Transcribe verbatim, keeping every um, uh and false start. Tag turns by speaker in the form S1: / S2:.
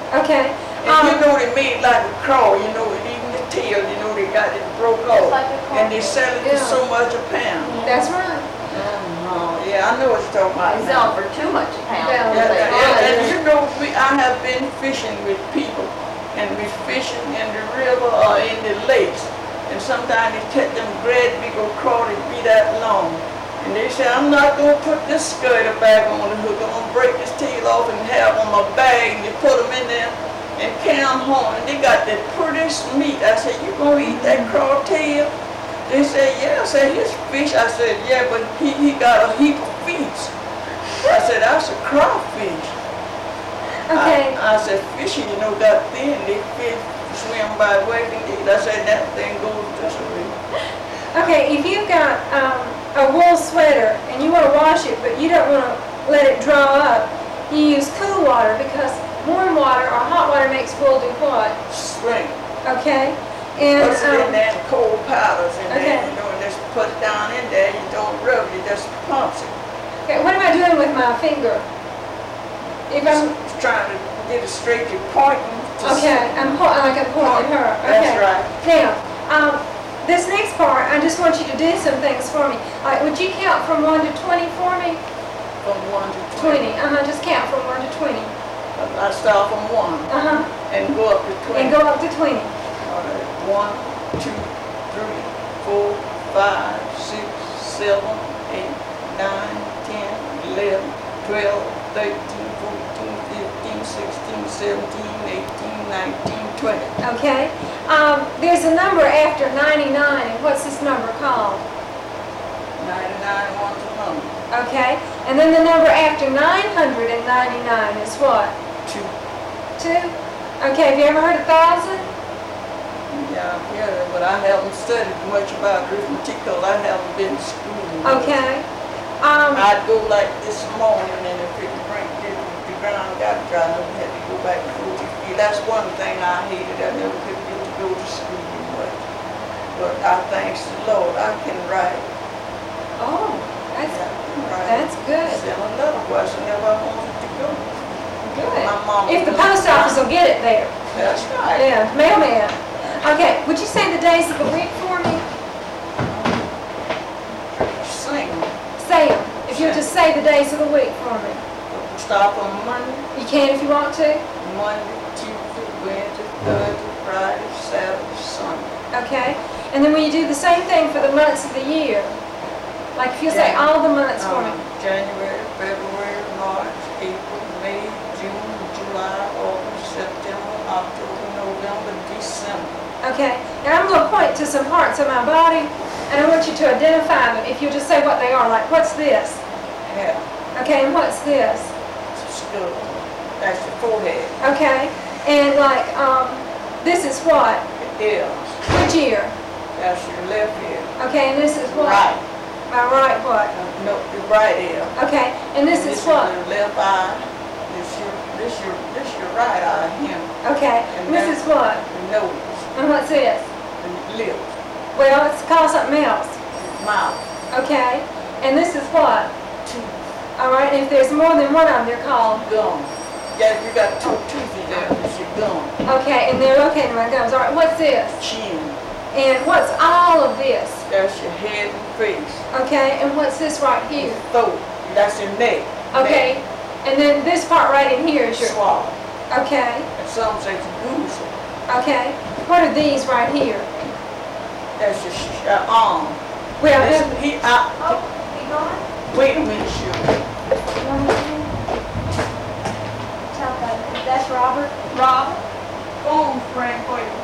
S1: Okay.
S2: And
S1: Um,
S2: you know they made like a crawl, you know, and even the tail, you know, they got it broke off.
S3: like a
S2: And they sell it for
S1: Yeah.
S2: so much a pound.
S1: That's right.
S2: Oh, yeah, I know what you're talking about.
S3: They
S2: now.
S3: sell for too much a pound.
S1: Yeah,
S2: Yeah,
S3: because they
S2: yeah,
S3: buy
S2: yeah,
S3: it.
S2: and you know, we, I have been fishing with people, and we fishing in the river or in the lakes, and sometimes they take them great big old crawl that be that long, and they say, I'm not gonna put this skirt back on the hook, I'm gonna break this tail off and have on my bag, and you put them in there and carry them home, and they got that prettiest meat. I said, you gonna eat that crawl tail? They said, yeah. I said, his fish. I said, yeah, but he, he got a heap of fish. I said, that's a crawfish.
S1: Okay.
S2: I, I said, fishing, you know, got thin. They fish swim by wave and eat. I said, that thing goes this way.
S1: Okay, if you've got um, a wool sweater and you want to wash it, but you don't want to let it draw up, you use cool water because warm water or hot water makes wool do what?
S2: Shrink.
S1: Okay? And
S2: Put it in
S1: um,
S2: there and cold powders in
S1: okay.
S2: there, you know, and just put it down in there. You don't rub it, you just pumps it.
S1: okay, what am I doing with my finger? If I'm
S2: Just trying to get it straight, you're pointing. to
S1: okay,
S2: see-
S1: I'm po- like I'm pointing at her. Okay.
S2: That's right.
S1: Now, um, this next part, I just want you to do some things for me. Like, would you count from one to twenty for me?
S2: From one to
S1: Twenty.
S2: twenty.
S1: Uh huh. Just count from one to twenty.
S2: I start from one
S1: Uh huh.
S2: and go up to twenty.
S1: And go up to twenty.
S2: All right. One, two, three, four, five, six, seven, eight, nine, ten, eleven, twelve, thirteen, fourteen, fifteen, sixteen, seventeen, eighteen, nineteen, twenty.
S1: Okay. Um, there's a number after ninety-nine, and what's this number called?
S2: ninety-nine, one to one hundred.
S1: Okay. And then the number after nine hundred ninety-nine is what?
S2: Two.
S1: Two? Okay. Have you ever heard a thousand?
S2: Yeah, yeah, but I haven't studied much about arithmetic because I haven't been to school.
S1: Okay. Um,
S2: I'd go like this morning, and if it rained, if the ground got dry, I had to go back and go to school. That's one thing I hated. I never could get to go to school much. But I thanks the Lord, I can write.
S1: oh, that's,
S2: I can write.
S1: that's good.
S2: Send a letter was whenever I wanted to go.
S1: Good.
S2: My mama
S1: If the
S2: was-
S1: post office will get it there.
S2: That's right.
S1: Yeah, mailman. Okay, would you say the days of the week for me?
S2: Sing.
S1: Say them. If you'll just say the days of the week for me.
S2: Start on Monday,
S1: You can if you want to.
S2: Monday, Tuesday, Wednesday, Thursday, Friday, Saturday, Sunday.
S1: Okay. And then will you do the same thing for the months of the year? Like if you say
S2: Yeah.
S1: all the months for me.
S2: Um, January, February, March, April, May, June, July, August, September, October, November, December.
S1: Okay. Now I'm going to point to some parts of my body, and I want you to identify them. If you just say what they are, like what's this?
S2: Hair,
S1: Okay, and what's this?
S2: skull, that's your forehead,
S1: Okay. And like, um, this is what?
S2: ears,
S1: Which ear?
S2: that's your left ear.
S1: Okay, and this is what?
S2: Right,
S1: My right what?
S2: uh, no, your right ear.
S1: Okay, and this
S2: And
S1: is what?
S2: your left eye, this your, this your, this your right eye, him,
S1: Okay, and this is what?
S2: your nose,
S1: And what's this?
S2: and your lips,
S1: Well, let's call something else.
S2: your mouth,
S1: Okay, and this is what?
S2: teeth,
S1: All right, and if there's more than one of them, they're called.
S2: gum. Yeah, you got two teeth in there, it's your gum,
S1: Okay, and they're located in my gums. All right, what's this?
S2: chin,
S1: And what's all of this?
S2: that's your head and face,
S1: Okay, and what's this right here?
S2: throat, that's your neck.
S1: Okay, and then this part right in here is
S2: Your
S1: your.
S2: swallow,
S1: Okay,
S2: and some say your goose,
S1: okay. What are these right here?
S2: that's your sh- uh, arm.
S1: Well,
S2: This-
S1: then-
S2: he, I,
S1: oh, be gone.
S2: wait a minute, sugar.
S1: Tell them, that's Robert.
S3: Rob,
S2: Phone, Frank, wait a